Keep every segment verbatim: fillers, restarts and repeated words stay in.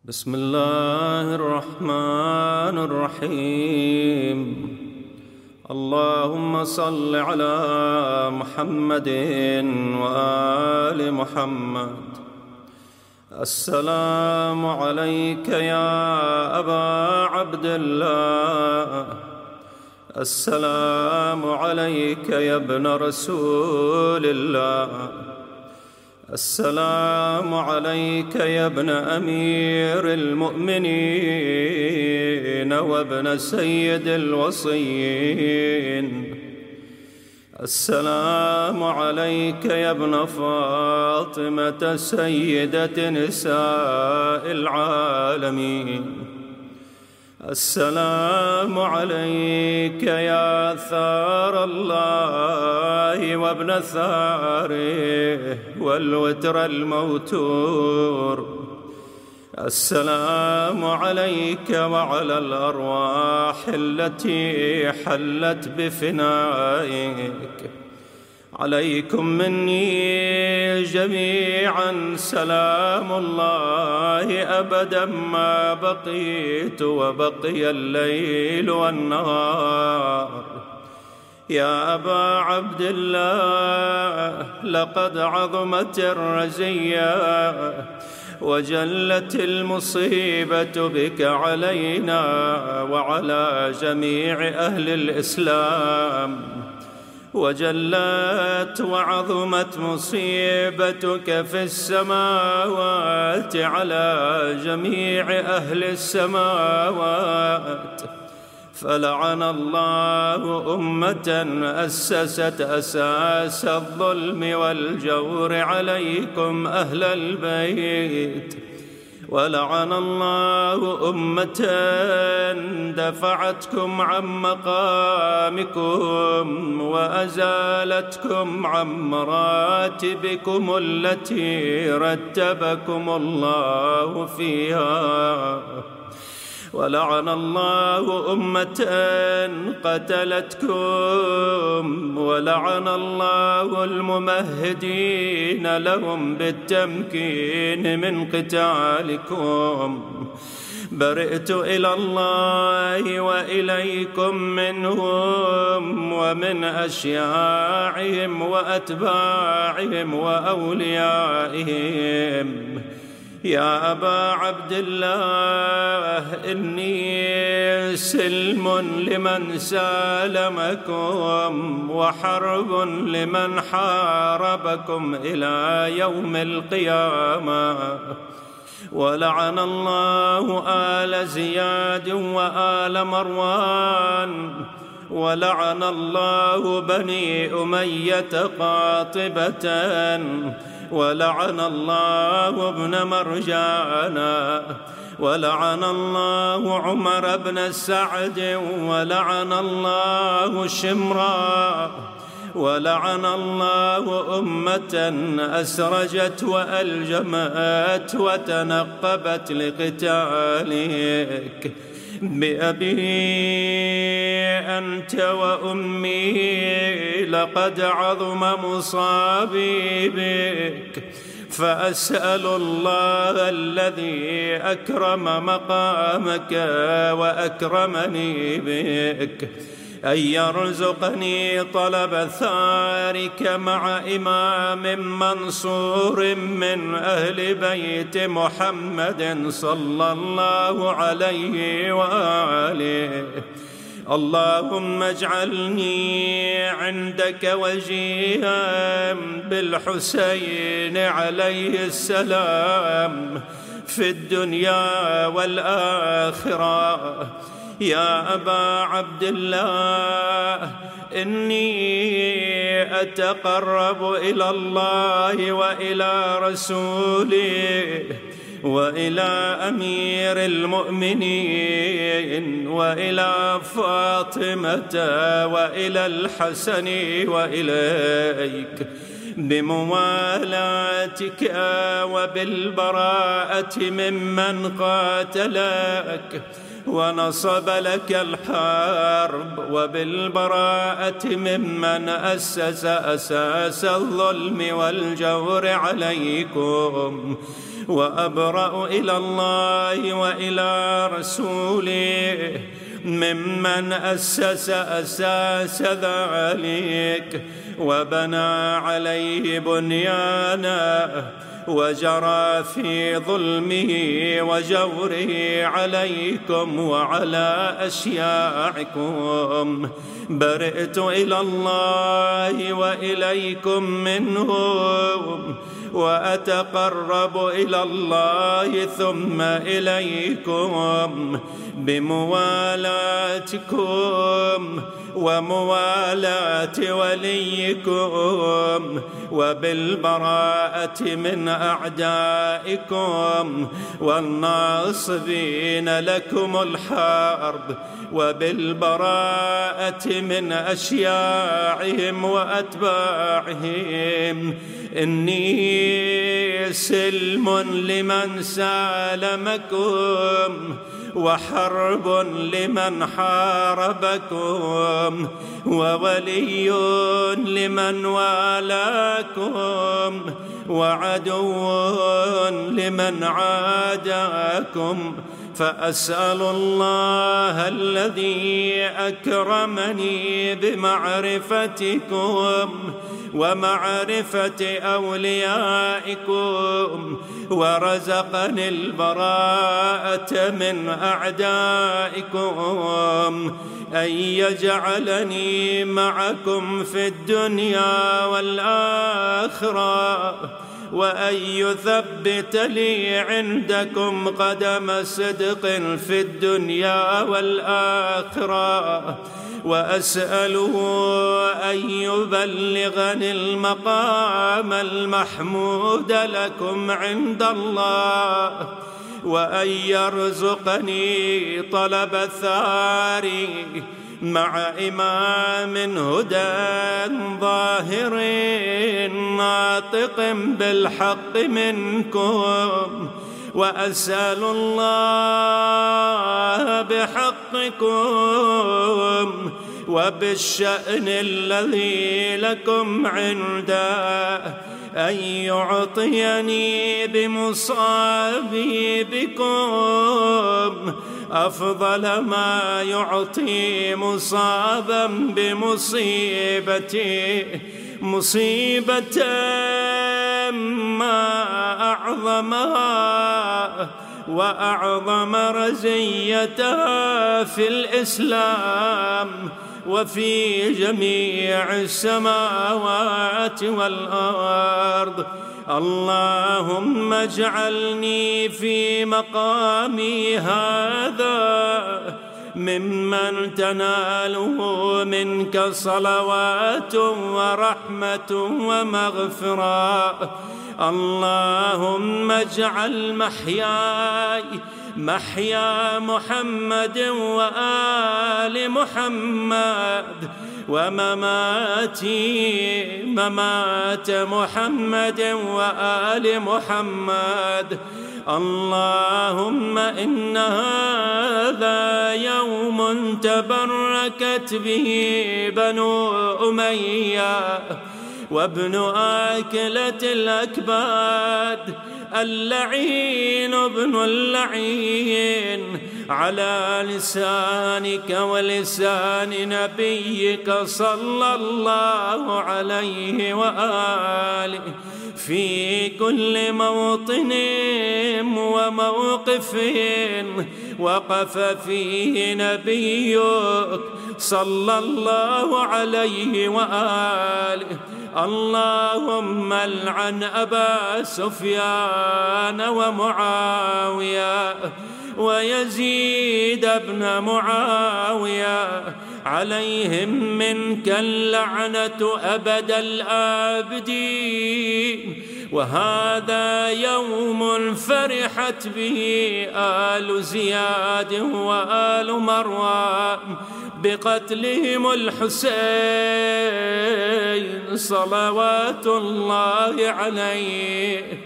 بسم الله الرحمن الرحيم. اللهم صل على محمد وآل محمد. السلام عليك يا أبا عبد الله، السلام عليك يا ابن رسول الله، السلام عليك يا ابن أمير المؤمنين وابن سيد الوصيين، السلام عليك يا ابن فاطمة سيدة نساء العالمين، السلام عليك يا ثار الله وابن ثاره والوتر الموتور، السلام عليك وعلى الأرواح التي حلت بفنائك. عليكم مني جميعا سلام الله أبدا ما بقيت وبقي الليل والنهار. يا أبا عبد الله، لقد عظمت الرزية وجلت المصيبة بك علينا وعلى جميع أهل الإسلام، وجلت وعظمت مصيبتك في السماوات على جميع أهل السماوات. فلعن الله أمة أسست أساس الظلم والجور عليكم أهل البيت، ولعن الله أمة دفعتكم عن مقامكم وأزالتكم عن مراتبكم التي رتبكم الله فيها، ولعن الله أمة قتلتكم، ولعن الله الممهدين لهم بالتمكين من قتالكم. برئت إلى الله وإليكم منهم ومن أشياعهم وأتباعهم وأوليائهم. يا أبا عبد الله، إني سلم لمن سالمكم وحرب لمن حاربكم إلى يوم القيامة. ولعن الله آل زياد وآل مروان، ولعن الله بني أمية قاطبة، ولعن الله ابن مرجانا، ولعن الله عمر بن سعد، ولعن الله شمرا، ولعن الله أمة أسرجت وألجمت وتنقبت لقتالك. بأبي أنت وأمي لقد عظم مصابي بك، فأسأل الله الذي أكرم مقامك وأكرمني بك أن يرزقني طلب ثارك مع إمام منصور من أهل بيت محمد صلى الله عليه وآله. اللهم اجعلني عندك وجيها بالحسين عليه السلام في الدنيا والآخرة. يا أبا عبد الله، إني أتقرب إلى الله وإلى رسوله وإلى أمير المؤمنين وإلى فاطمة وإلى الحسن وإليك بموالاتك وبالبراءة ممن قاتلك ونصب لك الحرب، وبالبراءة ممن أسس أساس الظلم والجور عليكم، وأبرأ إلى الله وإلى رسوله ممن أسس أساس ذلك وبنى عليه بنيانه وجرى في ظلمه وجوره عليكم وعلى أشياعكم. برئت إلى الله وإليكم منهم، وأتقرب إلى الله ثم إليكم بموالاتكم وموالاة وليكم، وبالبراءة من أعدائكم والناصبين لكم الحرب، وبالبراءة من أشياعهم وأتباعهم. إني سلم لمن سالمكم، وحرب لمن حاربكم، وولي لمن والاكم، وعدو لمن عاداكم. فأسأل الله الذي أكرمني بمعرفتكم ومعرفة أوليائكم، ورزقني البراءة من أعدائكم، أن يجعلني معكم في الدنيا والآخرة، وأن يثبت لي عندكم قدم صدق في الدنيا والآخرة. وأسأله أن يبلغني المقام المحمود لكم عند الله، وأن يرزقني طلب الثاري مع إمام هدى ظاهر ناطق بالحق منكم. وأسأل الله بحقكم وبالشأن الذي لكم عنده أن يعطيني بمصابي بكم أفضل ما يعطي مصابا بمصيبتي، مصيبة ما أعظمها وأعظم رزيتها في الإسلام وفي جميع السماوات والأرض. اللهم اجعلني في مقامي هذا ممن تناله منك صلوات ورحمة ومغفرة. اللهم اجعل محياي محيا محمد وآل محمد، ومماتي ممات محمد وآل محمد. اللهم إن هذا يوم تبركت به بنو أمية وابن آكلة الأكباد، اللعين ابن اللعين، على لسانك ولسان نبيك صلى الله عليه وآله، في كل موطن وموقف وقف فيه نبيك صلى الله عليه وآله. اللهم العن أبا سفيان ومعاوية ويزيد بن معاوية، عليهم منك اللعنة أبد الآبدين. وهذا يوم فرحت به آل زياد وآل مروان بقتلهم الحسين صلوات الله عليه.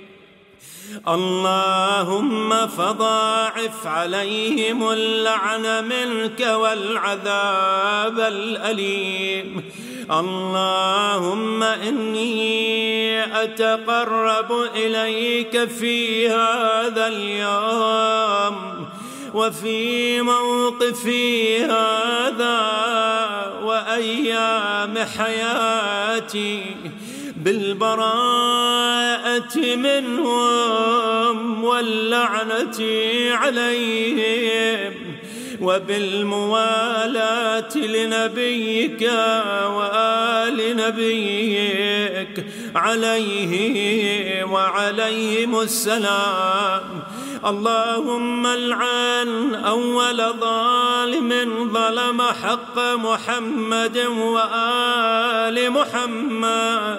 اللهم فضاعف عليهم اللعن منك والعذاب الأليم. اللهم إني أتقرب إليك في هذا اليوم وفي موقفي هذا وأيام حياتي بالبراءة منهم واللعنة عليهم وبالموالاة لنبيك وآل نبيك عليه وعليهم السلام. اللهم العن أول ظالم ظلم حق محمد وآل محمد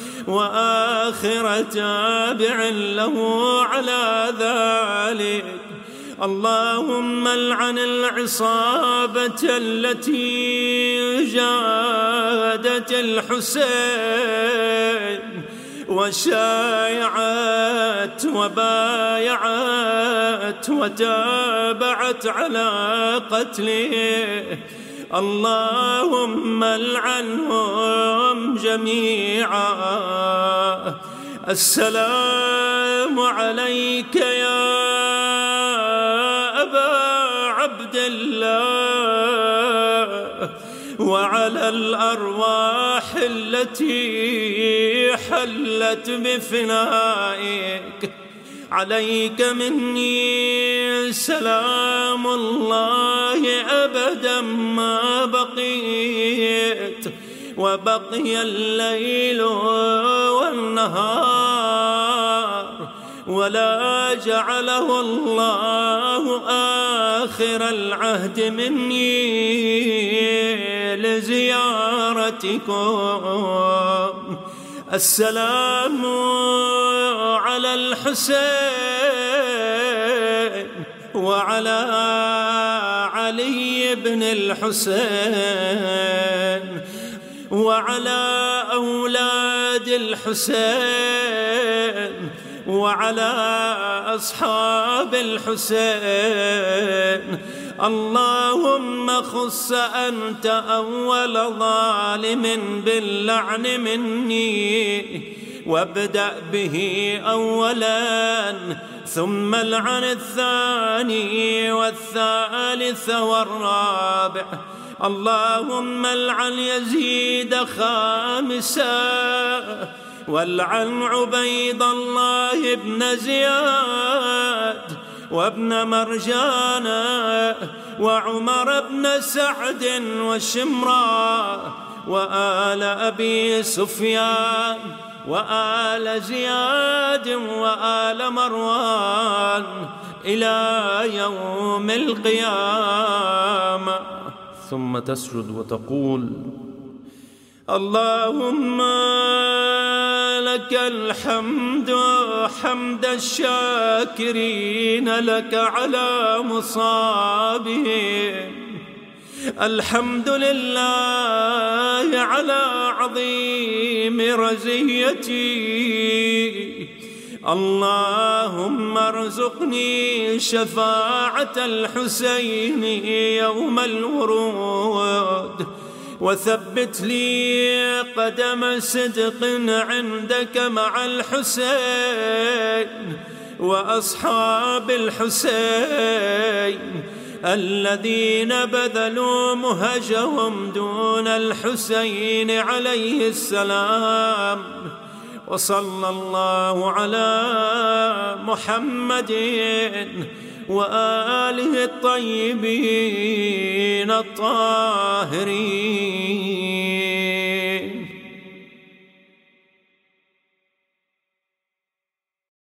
وآخر تابع له على ذلك. اللهم العن العصابة التي جادت الحسين وشايعت وبايعت وتابعت على قتله. اللهم العنهم جميعا. السلام عليك يا أبا عبد الله وعلى الأرواح التي حلت بفنائك. عليك مني سلام الله أبدا ما بقيت وبقي الليل والنهار، ولا جعله الله آخر العهد مني لزيارتكم. السلام على الحسين وعلى علي بن الحسين وعلى أولاد الحسين وعلى أصحاب الحسين. اللهم خص أنت أول ظالم باللعن مني وابدأ به أولا، ثم العن الثاني والثالث والرابع. اللهم العن يزيد خامسا، والعن عبيد الله بن زياد وابن مرجان وعمر بن سعد وشمرا وآل أبي سفيان وآل زياد وآل مروان إلى يوم القيامة. ثم تسجد وتقول: اللهم لك الحمد حمد الشاكرين لك على مصابهم. الحمد لله على عظيم رزيتي. اللهم ارزقني شفاعة الحسين يوم الورود، وثبت لي قدم صدق عندك مع الحسين وأصحاب الحسين الذين بذلوا مهجهم دون الحسين عليه السلام. وصلى الله على محمد وآله الطيبين الطاهرين.